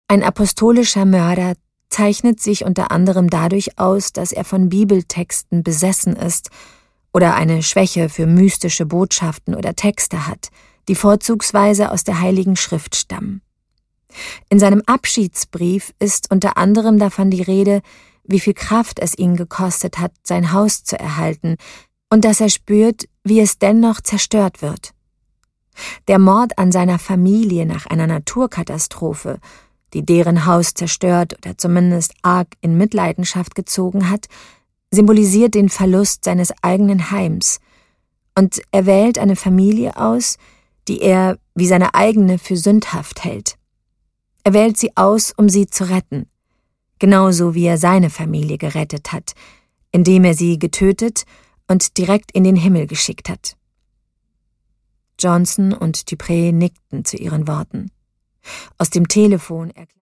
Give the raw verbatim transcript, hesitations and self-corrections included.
Ein apostolischer Mörder zeichnet sich unter anderem dadurch aus, dass er von Bibeltexten besessen ist oder eine Schwäche für mystische Botschaften oder Texte hat, die vorzugsweise aus der Heiligen Schrift stammen. In seinem Abschiedsbrief ist unter anderem davon die Rede, wie viel Kraft es ihn gekostet hat, sein Haus zu erhalten, und dass er spürt, wie es dennoch zerstört wird. Der Mord an seiner Familie nach einer Naturkatastrophe, die deren Haus zerstört oder zumindest arg in Mitleidenschaft gezogen hat, symbolisiert den Verlust seines eigenen Heims, und er wählt eine Familie aus, die er wie seine eigene für sündhaft hält. Er wählt sie aus, um sie zu retten, genauso wie er seine Familie gerettet hat, indem er sie getötet und direkt in den Himmel geschickt hat. Johnson und Dupré nickten zu ihren Worten. Aus dem Telefon erklärte